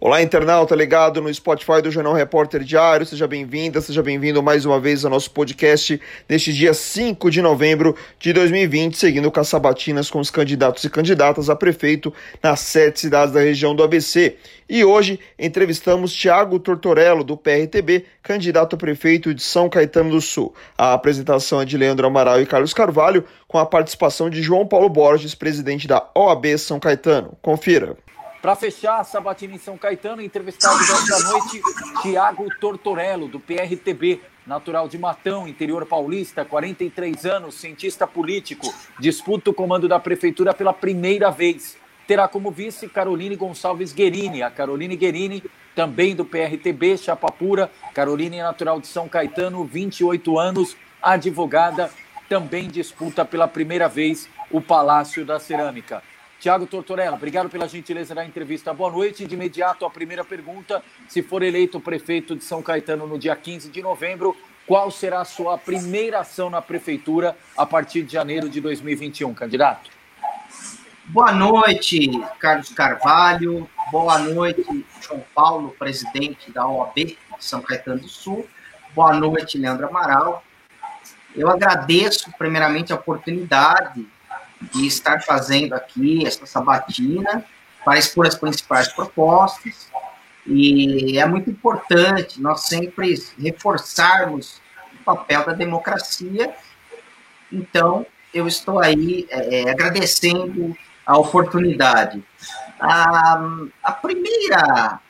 Olá, internauta ligado no Spotify do Jornal Repórter Diário, seja bem-vinda, seja bem-vindo mais uma vez ao nosso podcast neste dia 5 de novembro de 2020, seguindo com as sabatinas com os candidatos e candidatas a prefeito nas 7 cidades da região do ABC. E hoje entrevistamos Thiago Tortorello, do PRTB, candidato a prefeito de São Caetano do Sul. A apresentação é de Leandro Amaral e Carlos Carvalho, com a participação de João Paulo Borges, presidente da OAB São Caetano. Confira. Para fechar a sabatina em São Caetano, entrevistado desta noite, Thiago Tortorello, do PRTB, natural de Matão, interior paulista, 43 anos, cientista político, disputa o comando da prefeitura pela primeira vez. Terá como vice Caroline Gonçalves Guerini. A Caroline Guerini, também do PRTB, chapa pura. Caroline, natural de São Caetano, 28 anos, advogada, também disputa pela primeira vez o Palácio da Cerâmica. Thiago Tortorello, obrigado pela gentileza da entrevista. Boa noite. De imediato, a primeira pergunta. Se for eleito prefeito de São Caetano no dia 15 de novembro, qual será a sua primeira ação na prefeitura a partir de janeiro de 2021, candidato? Boa noite, Carlos Carvalho. Boa noite, João Paulo, presidente da OAB de São Caetano do Sul. Boa noite, Leandro Amaral. Eu agradeço, primeiramente, a oportunidade de estar fazendo aqui essa sabatina para expor as principais propostas, e é muito importante nós sempre reforçarmos o papel da democracia. Então, eu estou aí agradecendo a oportunidade. A primeira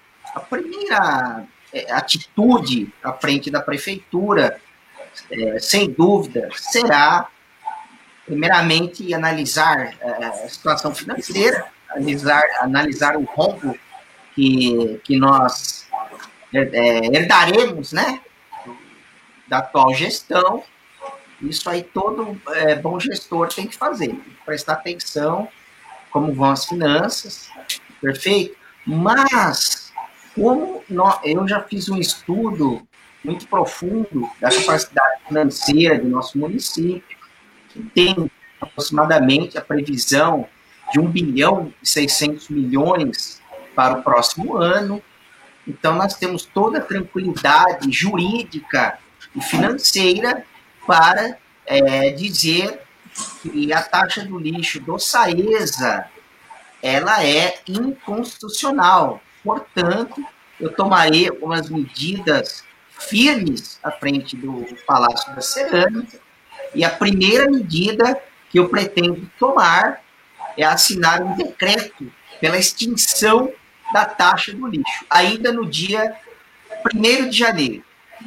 atitude à frente da prefeitura, sem dúvida, será primeiramente analisar a situação financeira, analisar o rombo que nós herdaremos, né, da atual gestão. Isso aí todo bom gestor tem que fazer, tem que prestar atenção como vão as finanças, perfeito? Mas, eu já fiz um estudo muito profundo da capacidade financeira do nosso município, que tem aproximadamente a previsão de 1,6 bilhão para o próximo ano. Então, nós temos toda a tranquilidade jurídica e financeira para dizer que a taxa do lixo do SAESA, ela é inconstitucional. Portanto, eu tomarei algumas medidas firmes à frente do Palácio da Cerâmica. E a primeira medida que eu pretendo tomar é assinar um decreto pela extinção da taxa do lixo, ainda no dia 1º de janeiro.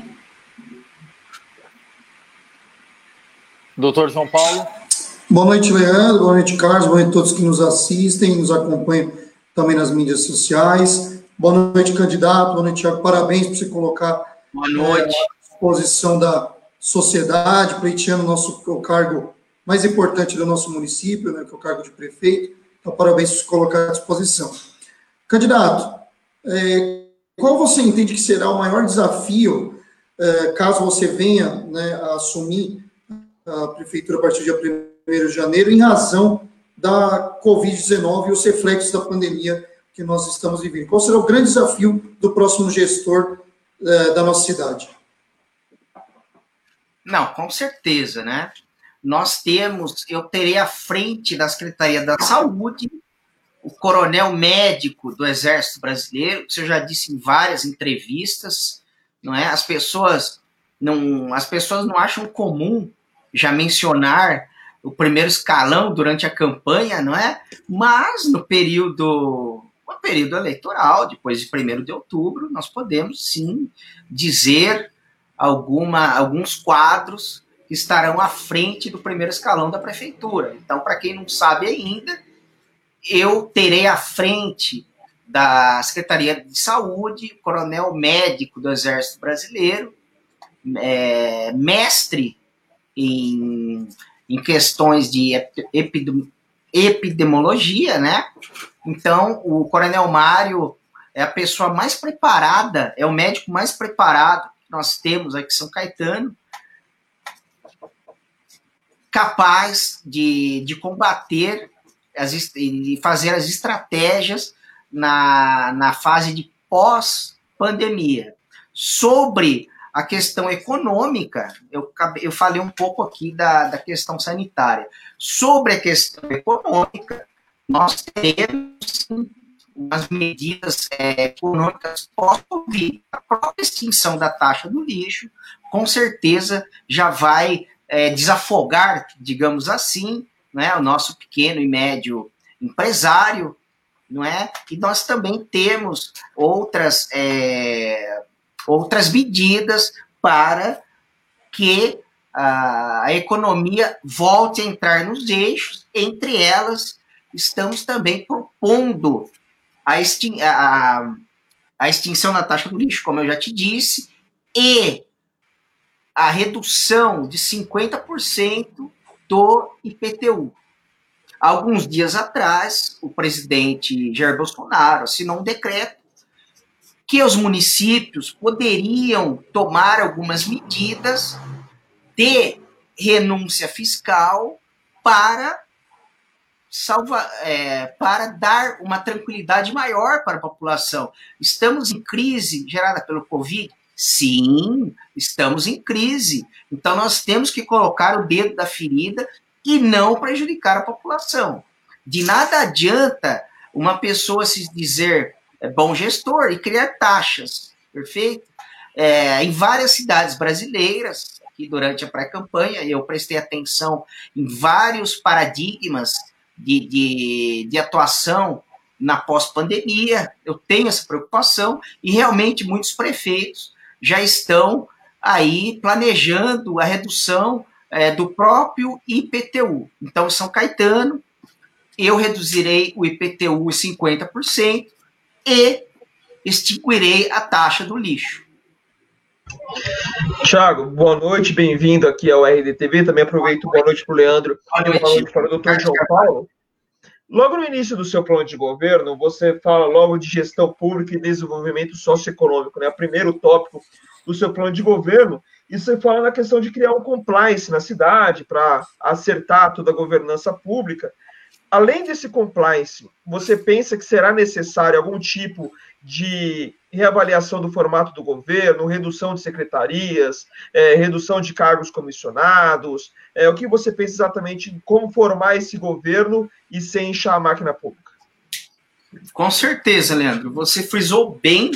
Doutor João Paulo. Boa noite, Leandro. Boa noite, Carlos. Boa noite a todos que nos assistem, nos acompanham também nas mídias sociais. Boa noite, candidato. Boa noite, Thiago. Parabéns por você colocar Boa noite. À disposição da sociedade, pleiteando o cargo mais importante do nosso município, né, que é o cargo de prefeito. Então, parabéns por se colocar à disposição. Candidato, qual você entende que será o maior desafio, caso você venha, né, a assumir a prefeitura a partir do dia 1º de janeiro, em razão da Covid-19 e os reflexos da pandemia que nós estamos vivendo? Qual será o grande desafio do próximo gestor da nossa cidade? Não, com certeza, né? Eu terei à frente da Secretaria da Saúde o coronel médico do Exército Brasileiro, que eu já disse em várias entrevistas, não é? As pessoas não acham comum já mencionar o primeiro escalão durante a campanha, não é? Mas no período eleitoral, depois de 1º de outubro, nós podemos sim dizer alguns quadros que estarão à frente do primeiro escalão da prefeitura. Então, para quem não sabe ainda, eu terei à frente da Secretaria de Saúde, coronel médico do Exército Brasileiro, mestre em questões de epidemiologia, né? Então, o coronel Mário é a pessoa mais preparada, é o médico mais preparado que nós temos aqui em São Caetano, capaz de combater e fazer as estratégias na fase pós-pandemia. Sobre a questão econômica, eu falei um pouco aqui da questão sanitária. Sobre a questão econômica, nós teremos umas medidas econômicas pós-Covid. A própria extinção da taxa do lixo, com certeza, já vai desafogar, digamos assim, né, o nosso pequeno e médio empresário, não é? E nós também temos outras medidas para que a economia volte a entrar nos eixos. Entre elas, estamos também propondo a extinção da taxa do lixo, como eu já te disse, e a redução de 50% do IPTU. Alguns dias atrás, o presidente Jair Bolsonaro assinou um decreto que os municípios poderiam tomar algumas medidas de renúncia fiscal para dar uma tranquilidade maior para a população. Estamos em crise gerada pelo Covid? Sim, estamos em crise. Então, nós temos que colocar o dedo da ferida e não prejudicar a população. De nada adianta uma pessoa se dizer bom gestor e criar taxas, perfeito? Em várias cidades brasileiras, aqui durante a pré-campanha, eu prestei atenção em vários paradigmas de atuação na pós-pandemia. Eu tenho essa preocupação e realmente muitos prefeitos já estão aí planejando a redução do próprio IPTU. Então, São Caetano, eu reduzirei o IPTU em 50% e extinguirei a taxa do lixo. Tiago, boa noite, bem-vindo aqui ao RDTV. Também aproveito, boa noite para o Leandro, boa noite para o doutor João Paulo. Logo no início do seu plano de governo, você fala logo de gestão pública e desenvolvimento socioeconômico, né? O primeiro tópico do seu plano de governo, e você fala na questão de criar um compliance na cidade para acertar toda a governança pública. Além desse compliance, você pensa que será necessário algum tipo de reavaliação do formato do governo, redução de secretarias, redução de cargos comissionados? O que você pensa exatamente em como formar esse governo e sem inchar a máquina pública? Com certeza, Leandro. Você frisou bem,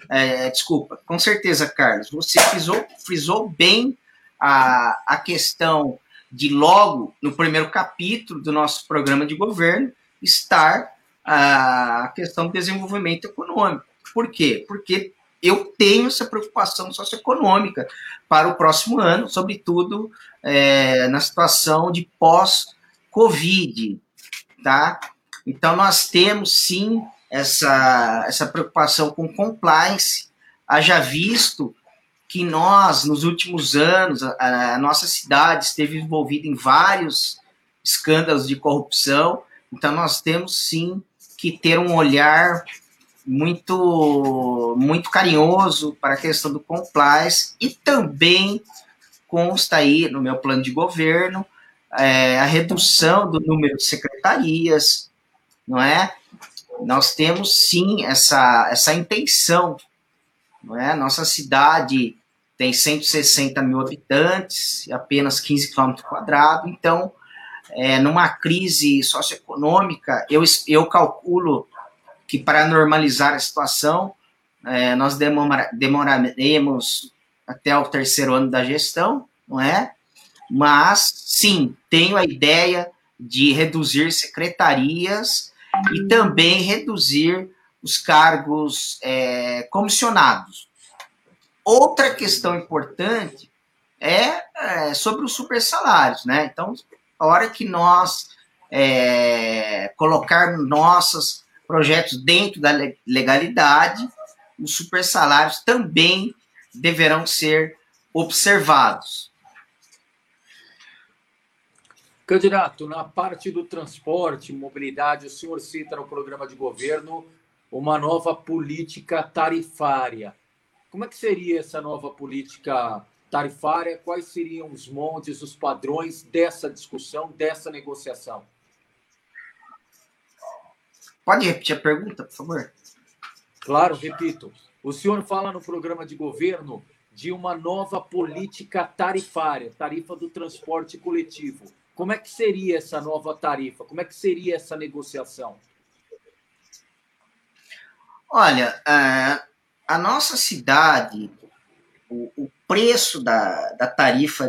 com certeza, Carlos, você frisou bem a questão de logo, no primeiro capítulo do nosso programa de governo, estar a questão do desenvolvimento econômico. Por quê? Porque eu tenho essa preocupação socioeconômica para o próximo ano, sobretudo na situação de pós-Covid, tá? Então, nós temos, sim, essa preocupação com compliance. Haja visto que nós, nos últimos anos, a nossa cidade esteve envolvida em vários escândalos de corrupção. Então, nós temos, sim, que ter um olhar muito, muito carinhoso para a questão do compliance, e também consta aí no meu plano de governo a redução do número de secretarias, não é? Nós temos, sim, essa intenção, não é? Nossa cidade tem 160 mil habitantes, apenas 15 km², então, numa crise socioeconômica, eu calculo que para normalizar a situação, nós demoraremos até o 3º ano da gestão, não é? Mas, sim, tenho a ideia de reduzir secretarias e também reduzir os cargos comissionados. Outra questão importante é sobre os supersalários, né? Então, a hora que nós colocarmos nossos projetos dentro da legalidade, os supersalários também deverão ser observados. Candidato, na parte do transporte e mobilidade, o senhor cita no programa de governo uma nova política tarifária. Como é que seria essa nova política tarifária? Quais seriam os moldes, os padrões dessa discussão, dessa negociação? Pode repetir a pergunta, por favor? Claro, repito. O senhor fala no programa de governo de uma nova política tarifária, tarifa do transporte coletivo. Como é que seria essa nova tarifa? Como é que seria essa negociação? Olha, a nossa cidade, o preço da tarifa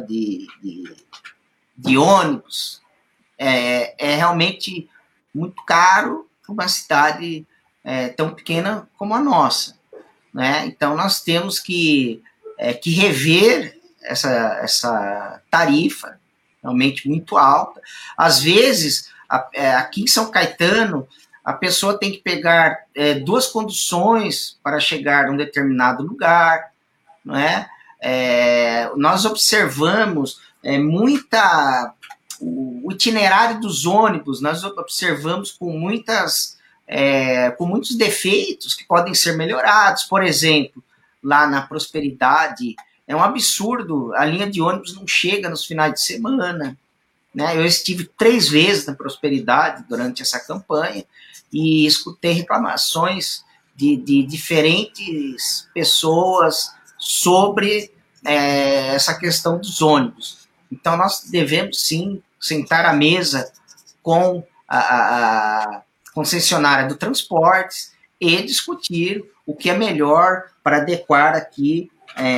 de ônibus é realmente muito caro para uma cidade tão pequena como a nossa, né? Então, nós temos que rever essa tarifa, realmente muito alta. Às vezes, aqui em São Caetano, a pessoa tem que pegar 2 conduções para chegar a um determinado lugar, não é? Nós observamos o itinerário dos ônibus, nós observamos com muitos defeitos que podem ser melhorados. Por exemplo, lá na Prosperidade, é um absurdo, a linha de ônibus não chega nos finais de semana, né? Eu estive 3 vezes na Prosperidade durante essa campanha e escutei reclamações de diferentes pessoas sobre essa questão dos ônibus. Então, nós devemos, sim, sentar à mesa com a concessionária do transporte e discutir o que é melhor para adequar aqui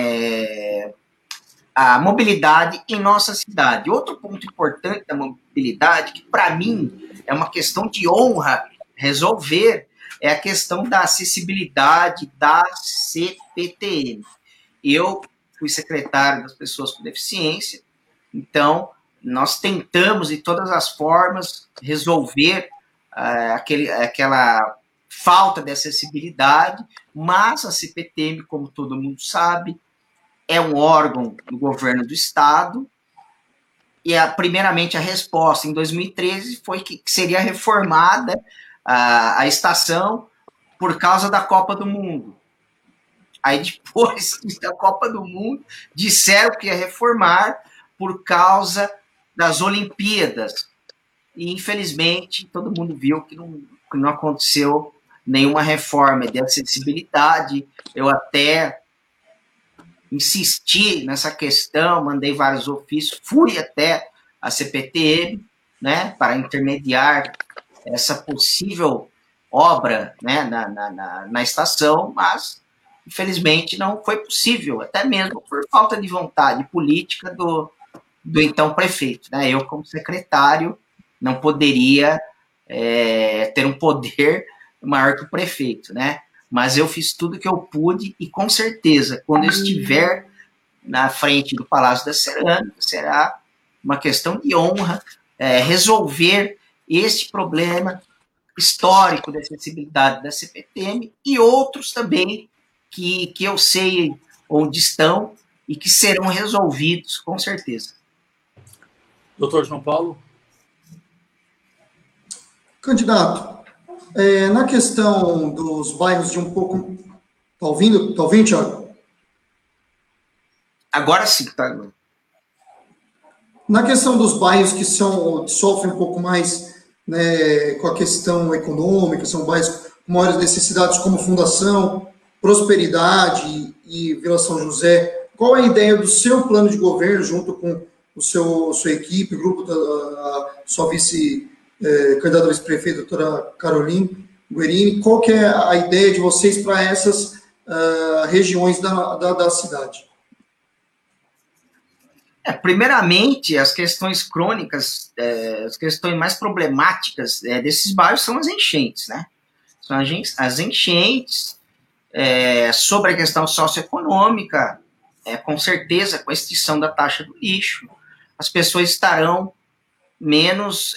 a mobilidade em nossa cidade. Outro ponto importante da mobilidade, que para mim é uma questão de honra resolver, é a questão da acessibilidade da CPTM. Eu fui secretário das pessoas com deficiência, então nós tentamos de todas as formas resolver aquela falta de acessibilidade, mas a CPTM, como todo mundo sabe, é um órgão do governo do estado, e primeiramente a resposta em 2013 foi que seria reformada a estação por causa da Copa do Mundo. Aí depois da Copa do Mundo disseram que ia reformar por causa das Olimpíadas. E infelizmente todo mundo viu que não aconteceu nenhuma reforma de acessibilidade. Eu até insisti nessa questão, mandei vários ofícios, fui até a CPTM, né, para intermediar essa possível obra, né, na estação, mas infelizmente não foi possível, até mesmo por falta de vontade política do então prefeito, né? Eu, como secretário, não poderia ter um poder maior que o prefeito, né? Mas eu fiz tudo que eu pude e, com certeza, quando eu estiver na frente do Palácio da Cerâmica, será uma questão de honra resolver este problema histórico da acessibilidade da CPTM e outros também que eu sei onde estão e que serão resolvidos, com certeza. Doutor João Paulo? Candidato, na questão dos bairros de um pouco... Está ouvindo, Thiago? Agora sim, tá. Na questão dos bairros que sofrem um pouco mais, né, com a questão econômica, são bairros com maiores necessidades, como Fundação, Prosperidade e Vila São José, qual é a ideia do seu plano de governo, junto com sua equipe, o grupo da sua candidata a vice-prefeita, doutora Caroline Guerini, qual que é a ideia de vocês para essas regiões da cidade? Primeiramente, as questões crônicas, as questões mais problemáticas desses bairros são as enchentes, né? São as enchentes, sobre a questão socioeconômica, com certeza, com a extinção da taxa do lixo, as pessoas estarão menos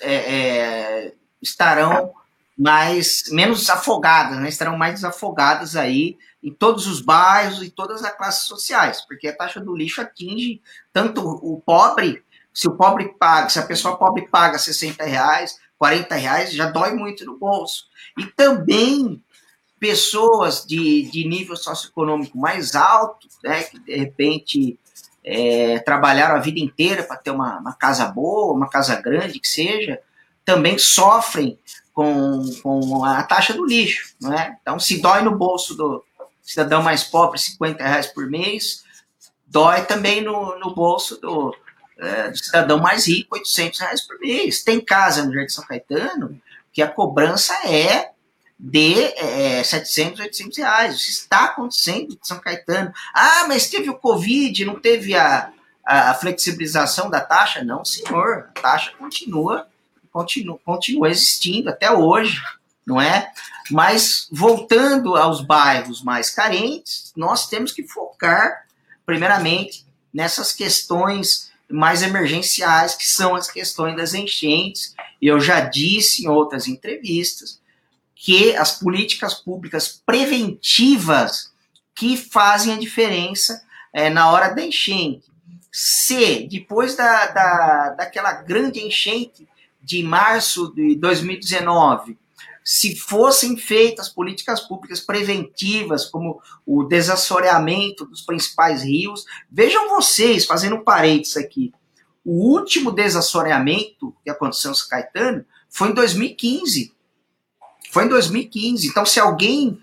afogadas, né? Estarão mais desafogadas aí em todos os bairros e todas as classes sociais, porque a taxa do lixo atinge tanto o pobre, se a pessoa pobre paga R$60, R$40, já dói muito no bolso. E também pessoas de nível socioeconômico mais alto, né, que de repente trabalharam a vida inteira para ter uma casa boa, uma casa grande que seja, também sofrem com a taxa do lixo, não é? Então, se dói no bolso do cidadão mais pobre R$50 por mês, dói também no bolso do cidadão mais rico R$800 por mês. Tem casa no Jardim São Caetano que a cobrança é de R$700, R$800. Isso está acontecendo em São Caetano. Ah, mas teve o Covid, não teve a flexibilização da taxa? Não, senhor. A taxa continua existindo até hoje, não é? Mas, voltando aos bairros mais carentes, nós temos que focar, primeiramente, nessas questões mais emergenciais, que são as questões das enchentes. Eu já disse em outras entrevistas que as políticas públicas preventivas que fazem a diferença na hora da enchente. Se, depois daquela grande enchente de março de 2019, se fossem feitas políticas públicas preventivas, como o desassoreamento dos principais rios, vejam vocês, fazendo um parênteses aqui, o último desassoreamento que aconteceu em São Caetano foi em 2015. Foi em 2015. Então, se alguém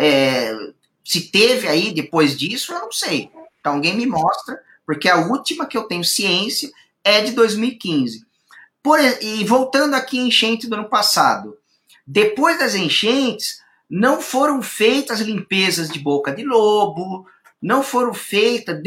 se teve aí depois disso, eu não sei. Então, alguém me mostra, porque a última que eu tenho ciência é de 2015. E voltando aqui à enchente do ano passado, depois das enchentes, não foram feitas limpezas de boca de lobo, não foram feitas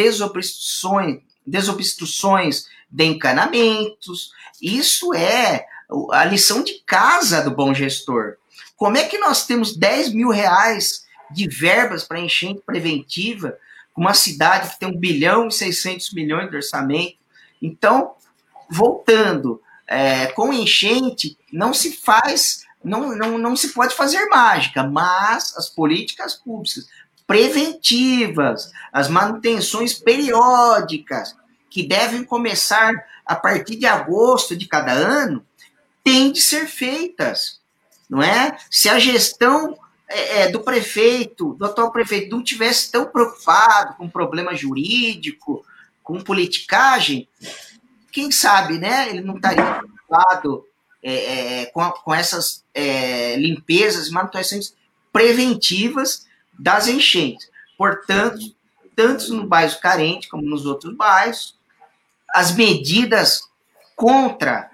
desobstruções de encanamentos. Isso é a lição de casa do bom gestor. Como é que nós temos R$10 mil de verbas para enchente preventiva, com uma cidade que tem 1,6 bilhão de orçamento? Então, voltando, com enchente não se faz, não se pode fazer mágica, mas as políticas públicas preventivas, as manutenções periódicas, que devem começar a partir de agosto de cada ano, têm de ser feitas, não é? Se a gestão do prefeito, do atual prefeito, não tivesse tão preocupado com problema jurídico, com politicagem, quem sabe, né? Ele não estaria preocupado com essas limpezas e manutenções preventivas das enchentes. Portanto, tanto no bairro carente como nos outros bairros, as medidas contra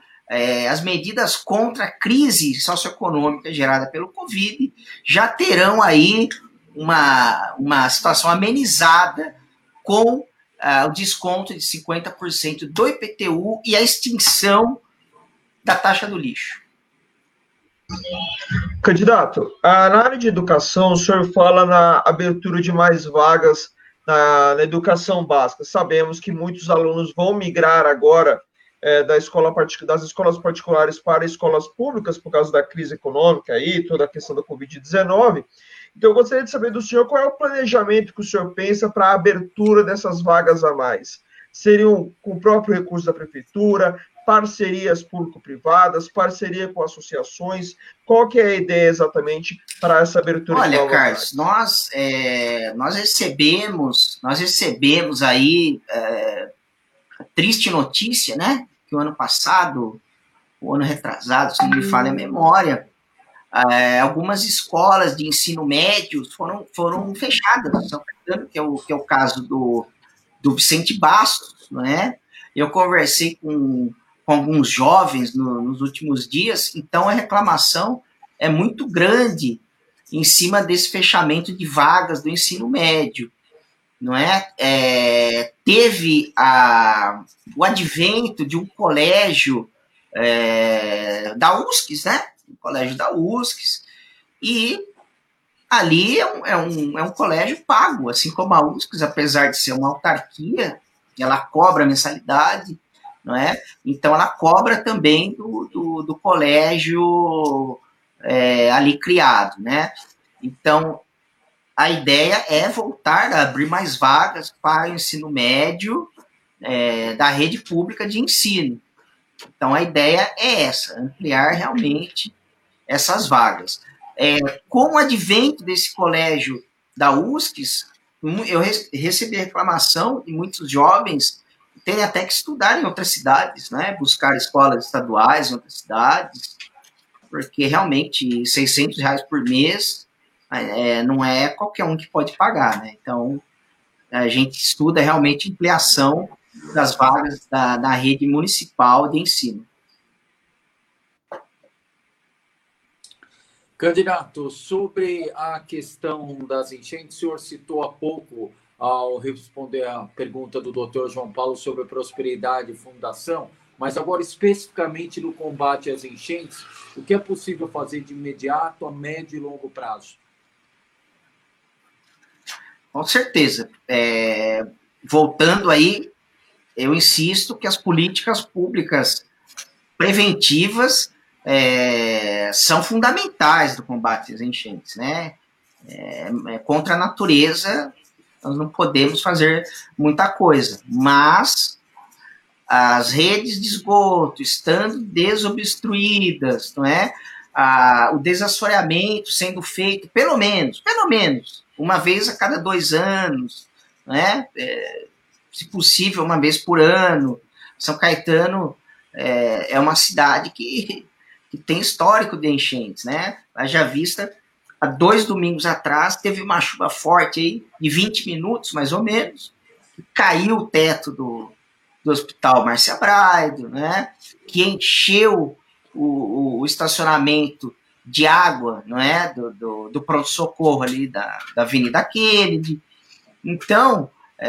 a crise socioeconômica gerada pelo Covid já terão aí uma situação amenizada com o desconto de 50% do IPTU e a extinção da taxa do lixo. Candidato, na área de educação, o senhor fala na abertura de mais vagas na educação básica. Sabemos que muitos alunos vão migrar agora das escolas particulares para escolas públicas por causa da crise econômica aí, toda a questão da Covid-19. Então, eu gostaria de saber do senhor qual é o planejamento que o senhor pensa para a abertura dessas vagas a mais. Seriam com o próprio recurso da prefeitura, parcerias público-privadas, parceria com associações? Qual que é a ideia exatamente para essa abertura? Olha, Carlos, nós recebemos aí a triste notícia, né? Que o ano passado, o ano retrasado, se não me falha a memória, algumas escolas de ensino médio foram fechadas, que é o caso do Vicente Bastos, não é? Eu conversei com alguns jovens nos últimos dias, então a reclamação é muito grande em cima desse fechamento de vagas do ensino médio, não é? Teve o advento de um colégio da USCS, né? O colégio da USCS, e ali é um colégio pago, assim como a USCS, apesar de ser uma autarquia, ela cobra mensalidade, não é? Então ela cobra também do colégio ali criado, né? Então a ideia é voltar a abrir mais vagas para o ensino médio da rede pública de ensino. Então a ideia é essa, ampliar realmente essas vagas. Com o advento desse colégio da USCS, eu recebi reclamação de muitos jovens que têm até que estudar em outras cidades, né? Buscar escolas estaduais em outras cidades, porque realmente R$ 600 por mês não é qualquer um que pode pagar, né? Então, a gente estuda realmente ampliação das vagas da rede municipal de ensino. Candidato, sobre a questão das enchentes, o senhor citou há pouco, ao responder a pergunta do doutor João Paulo sobre a Prosperidade Fundação, mas agora especificamente no combate às enchentes, o que é possível fazer de imediato, a médio e longo prazo? Com certeza. Voltando aí, eu insisto que as políticas públicas preventivas são fundamentais do combate às enchentes, né? Contra a natureza, nós não podemos fazer muita coisa, mas as redes de esgoto estando desobstruídas, não é? O desassoreamento sendo feito pelo menos, uma vez a cada 2 anos, né? Se possível, uma vez por ano. São Caetano é uma cidade que tem histórico de enchentes, né? Haja vista, há 2 domingos atrás, teve uma chuva forte aí, de 20 minutos, mais ou menos, que caiu o teto do Hospital Márcia Braido, né? Que encheu o estacionamento de água, não é? Do pronto-socorro ali da Avenida Kennedy. Então,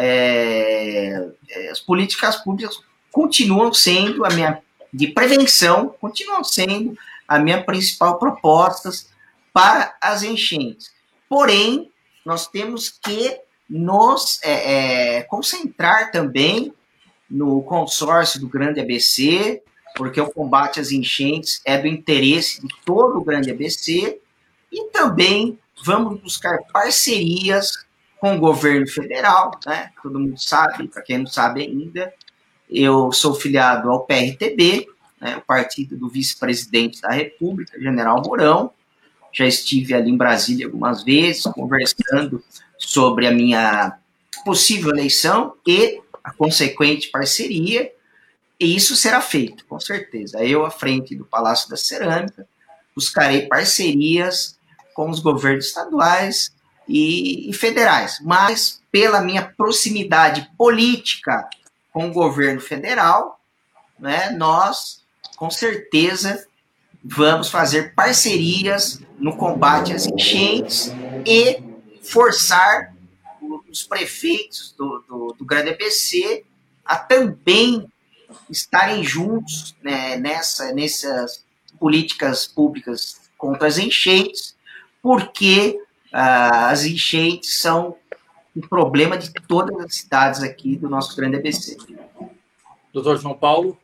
as políticas públicas continuam sendo de prevenção, continuam sendo a minha principal proposta para as enchentes. Porém, nós temos que nos concentrar também no consórcio do Grande ABC, porque o combate às enchentes é do interesse de todo o Grande ABC, e também vamos buscar parcerias com o governo federal, né? Todo mundo sabe, para quem não sabe ainda, eu sou filiado ao PRTB, né, o partido do vice-presidente da República, General Mourão. Já estive ali em Brasília algumas vezes, conversando sobre a minha possível eleição e a consequente parceria, e isso será feito, com certeza. Eu, à frente do Palácio da Cerâmica, buscarei parcerias com os governos estaduais e federais, mas pela minha proximidade política com o governo federal, né, nós, com certeza, vamos fazer parcerias no combate às enchentes e forçar os prefeitos do Grande ABC a também estarem juntos, né, nessas políticas públicas contra as enchentes, porque as enchentes são um problema de todas as cidades aqui do nosso Grande ABC. Doutor João Paulo.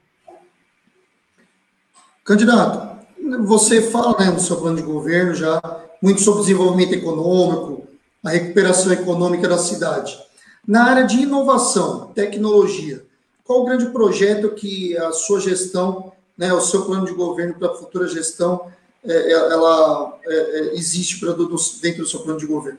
Candidato, você fala, né, no seu plano de governo já muito sobre desenvolvimento econômico, a recuperação econômica da cidade. Na área de inovação, tecnologia, qual o grande projeto que a sua gestão, né, o seu plano de governo para a futura gestão, existe dentro do seu plano de governo?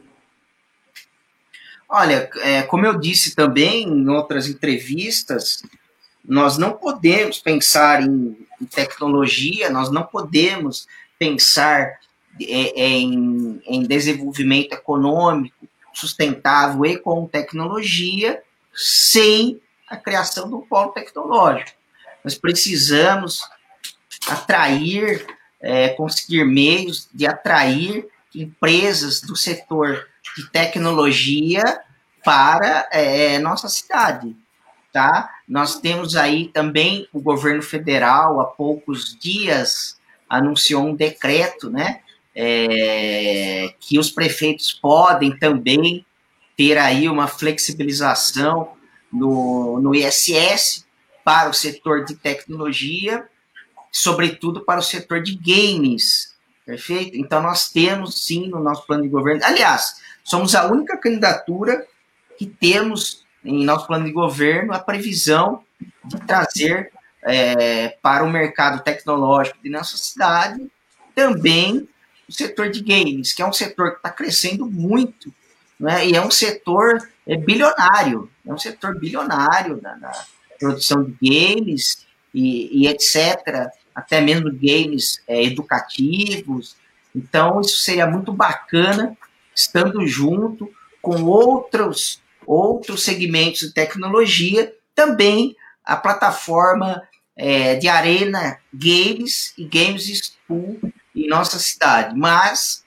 Olha, como eu disse também em outras entrevistas, nós não podemos pensar em tecnologia, nós não podemos pensar em desenvolvimento econômico sustentável e com tecnologia sem a criação do polo tecnológico. Nós precisamos atrair, conseguir meios de atrair empresas do setor de tecnologia para nossa cidade. Tá? Nós temos aí também o governo federal, há poucos dias, anunciou um decreto, né, que os prefeitos podem também ter aí uma flexibilização no ISS para o setor de tecnologia, sobretudo para o setor de games, perfeito? Então, nós temos, sim, no nosso plano de governo, aliás, somos a única candidatura que temos em nosso plano de governo a previsão de trazer para o mercado tecnológico de nossa cidade também o setor de games, que é um setor que está crescendo muito, né, e é um setor bilionário, na produção de games e etc. até mesmo games educativos. Então, isso seria muito bacana, estando junto com outros segmentos de tecnologia, também a plataforma de Arena Games e Games School em nossa cidade. Mas,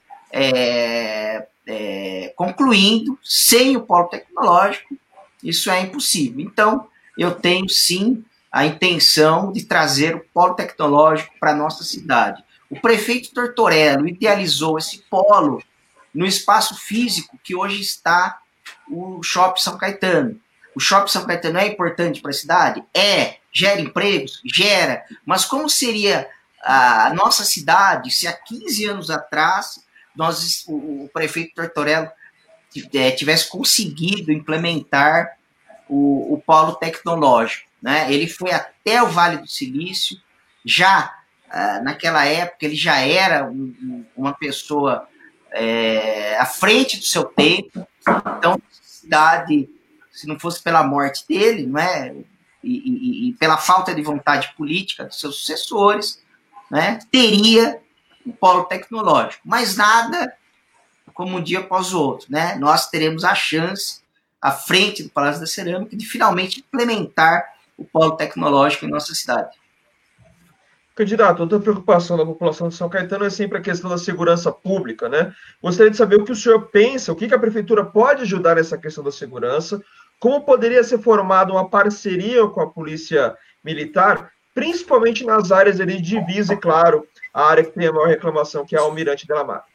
concluindo, sem o polo tecnológico, isso é impossível. Então, eu tenho, sim, a intenção de trazer o polo tecnológico para a nossa cidade. O prefeito Tortorello idealizou esse polo no espaço físico que hoje está o Shopping São Caetano. O Shopping São Caetano é importante para a cidade? Gera empregos? Gera. Mas como seria a nossa cidade se há 15 anos atrás o prefeito Tortorello tivesse conseguido implementar o polo tecnológico, né? Ele foi até o Vale do Silício, já naquela época ele já era uma pessoa à frente do seu tempo. Então, a cidade, se não fosse pela morte dele, não é? E pela falta de vontade política dos seus sucessores, né, teria um polo tecnológico. Mas nada como um dia após o outro, né? Nós teremos a chance, à frente do Palácio da Cerâmica, de finalmente implementar o polo tecnológico em nossa cidade. Candidato, outra preocupação da população de São Caetano é sempre a questão da segurança pública, né? Gostaria de saber o que o senhor pensa, o que a prefeitura pode ajudar nessa questão da segurança, como poderia ser formada uma parceria com a Polícia Militar, principalmente nas áreas ali de divisa e, claro, a área que tem a maior reclamação, que é a Almirante de la Mar.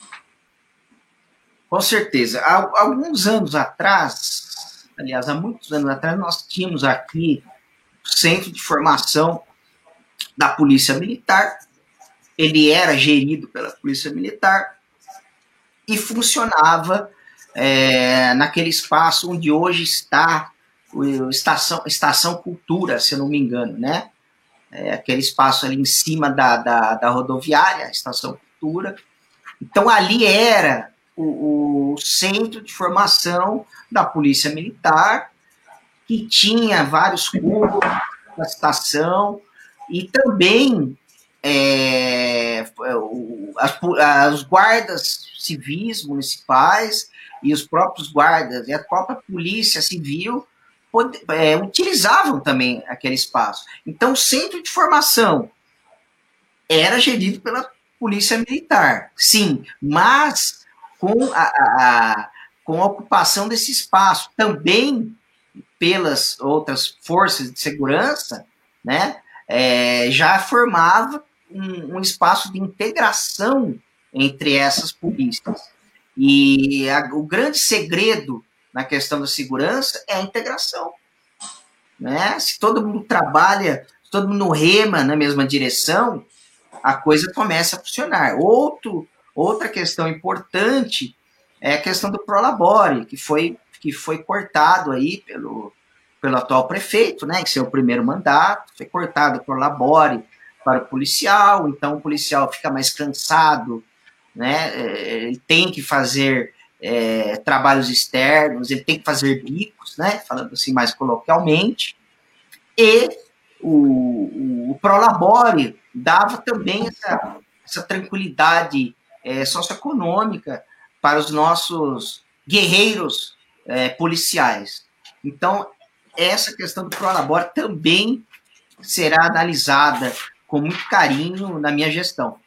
Com certeza. Há alguns anos atrás, aliás, há muitos anos atrás, nós tínhamos aqui o Centro de Formação da Polícia Militar. Ele era gerido pela Polícia Militar e funcionava naquele espaço onde hoje está a Estação Cultura, se eu não me engano, né? Aquele espaço ali em cima da rodoviária, a Estação Cultura. Então, ali era o centro de formação da Polícia Militar, que tinha vários cursos da estação, e também os guardas civis municipais e os próprios guardas e a própria Polícia Civil utilizavam também aquele espaço. Então, o centro de formação era gerido pela Polícia Militar, sim, mas com a ocupação desse espaço também pelas outras forças de segurança, né, já formava um espaço de integração entre essas polícias. E o grande segredo na questão da segurança é a integração, né? Se todo mundo trabalha, se todo mundo rema na mesma direção, a coisa começa a funcionar. Outra questão importante é a questão do Prolabore, que foi cortado aí pelo atual prefeito, né, em seu primeiro mandato. Foi cortado o Prolabore para o policial, então o policial fica mais cansado, né, ele tem que fazer trabalhos externos, ele tem que fazer bicos, né, falando assim mais coloquialmente, e o Prolabore dava também essa tranquilidade socioeconômica para os nossos guerreiros policiais. Então, essa questão do Prolabore também será analisada com muito carinho na minha gestão.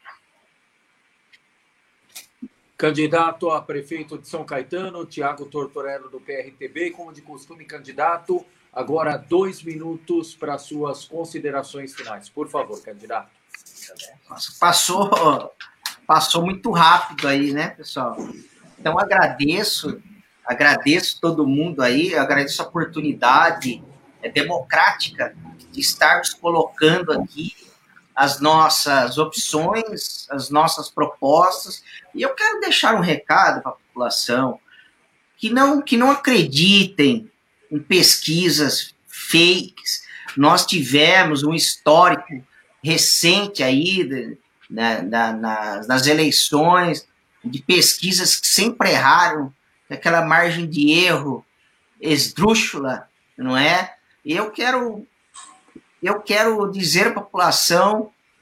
Candidato a prefeito de São Caetano, Tiago Tortorello, do PRTB. Como de costume, candidato, agora 2 minutos para suas considerações finais. Por favor, candidato. Nossa, passou muito rápido aí, né, pessoal? Então, agradeço todo mundo aí, agradeço a oportunidade democrática de estarmos colocando aqui as nossas opções, as nossas propostas, e eu quero deixar um recado para a população que não acreditem em pesquisas fakes. Nós tivemos um histórico recente aí nas eleições de pesquisas que sempre erraram, aquela margem de erro esdrúxula, não é? Eu quero dizer à população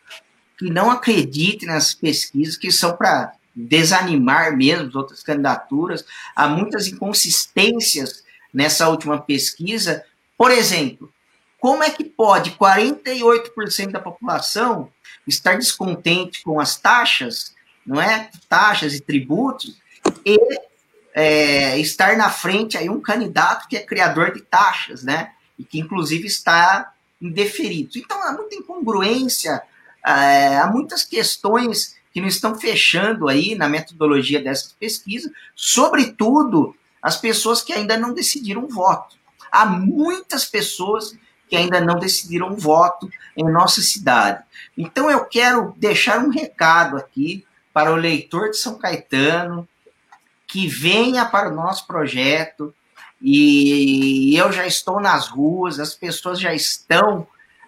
que não acreditem nas pesquisas, que são para desanimar mesmo as outras candidaturas. Há muitas inconsistências nessa última pesquisa. Por exemplo, como é que pode 48% da população estar descontente com as taxas, não é? Taxas e tributos, e estar na frente aí um candidato que é criador de taxas, né? E que, inclusive, está indeferido. Então, há muita incongruência, há muitas questões que não estão fechando aí na metodologia dessas pesquisas, sobretudo as pessoas que ainda não decidiram o voto. Há muitas pessoas que ainda não decidiram o voto em nossa cidade. Então, eu quero deixar um recado aqui para o eleitor de São Caetano, que venha para o nosso projeto, e eu já estou nas ruas, as pessoas já estão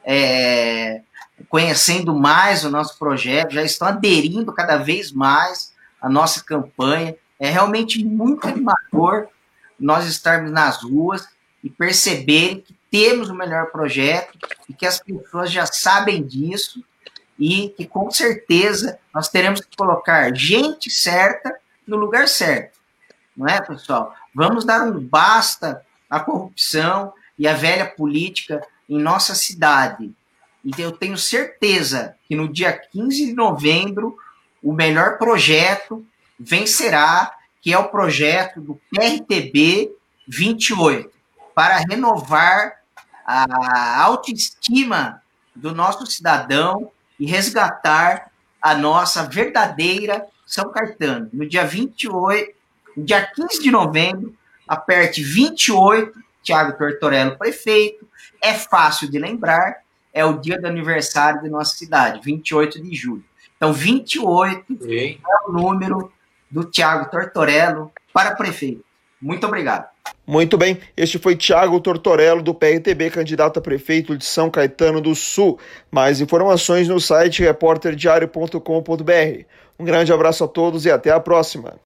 conhecendo mais o nosso projeto, já estão aderindo cada vez mais à nossa campanha. É realmente muito animador nós estarmos nas ruas e perceberem que temos o melhor projeto e que as pessoas já sabem disso e que, com certeza, nós teremos que colocar gente certa no lugar certo. Não é, pessoal? Vamos dar um basta à corrupção e à velha política em nossa cidade. E eu tenho certeza que no dia 15 de novembro o melhor projeto vencerá, que é o projeto do PRTB 28, para renovar a autoestima do nosso cidadão e resgatar a nossa verdadeira São Caetano. No dia 28, no dia 15 de novembro, aperte 28, Thiago Tortorello, prefeito. É fácil de lembrar, é o dia do aniversário de nossa cidade, 28 de julho. Então, 28 é o número do Thiago Tortorello para prefeito. Muito obrigado. Muito bem, este foi Thiago Tortorello, do PRTB, candidato a prefeito de São Caetano do Sul. Mais informações no site repórterdiario.com.br. Um grande abraço a todos e até a próxima.